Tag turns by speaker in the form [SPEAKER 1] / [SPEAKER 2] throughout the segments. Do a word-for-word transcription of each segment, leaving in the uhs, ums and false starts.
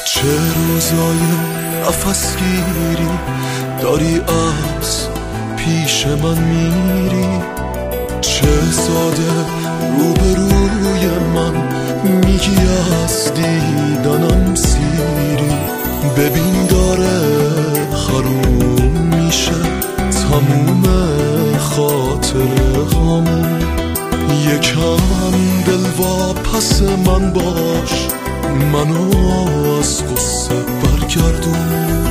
[SPEAKER 1] چه روزای نفس گیری داری از پیش من میری، چه ساده روبروی من میگی از دیدنم سیری. ببین داره حروم میشه تموم خاطره هامون، یکم دل واپس من باش، منو از قصه برگردون.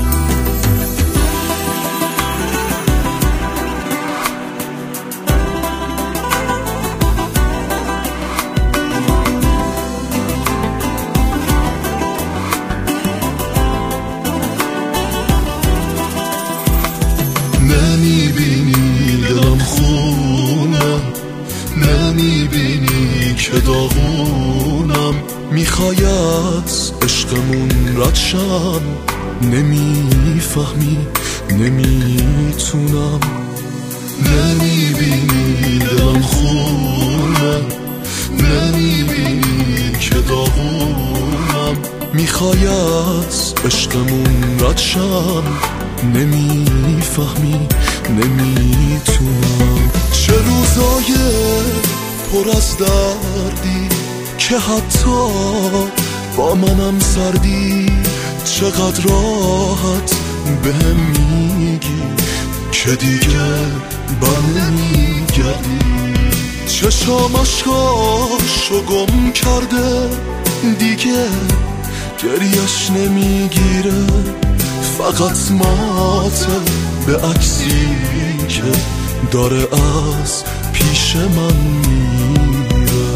[SPEAKER 1] نمیبینی دلم خونم، نمیبینی که داغونم، میخوای از عشقمون رد شم، نمیفهمی نمیتونم. نمیبینی دلم خونم، نمیبینی که داغونم، میخوای از عشقمون رد شم، نمیفهمی نمیتونم. چه روزای پر از دردی که حتی با منم سردی، چقدر راحت بهم میگی که دیگه بر نمیگردی. چشام اشکاشو گم کرده دیگه گریش نمیگیره، فقط ماته به عکسی که داره از پیش من میره.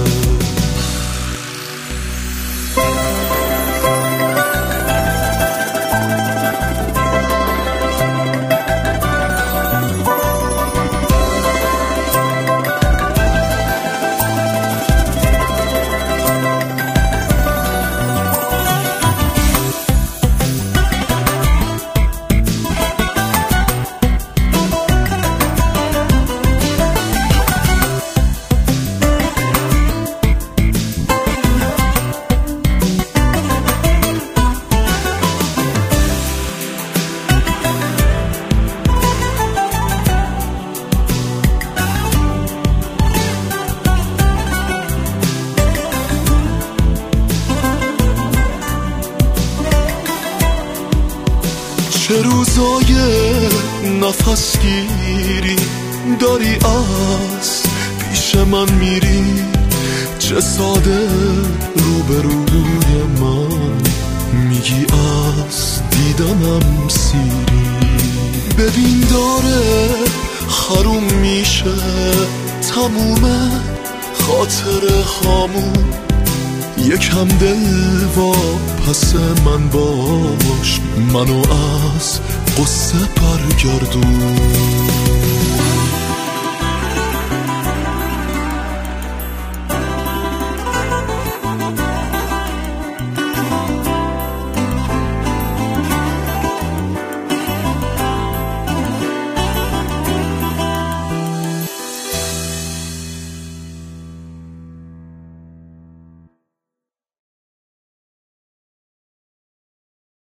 [SPEAKER 1] چه روزای نفس گیری داری از پیش من میری، چه ساده روبروی من میگی از دیدنم سیری. ببین داره حروم میشه تموم خاطره هامون، یکم دل واپس من باش، منو از قصه برگردون.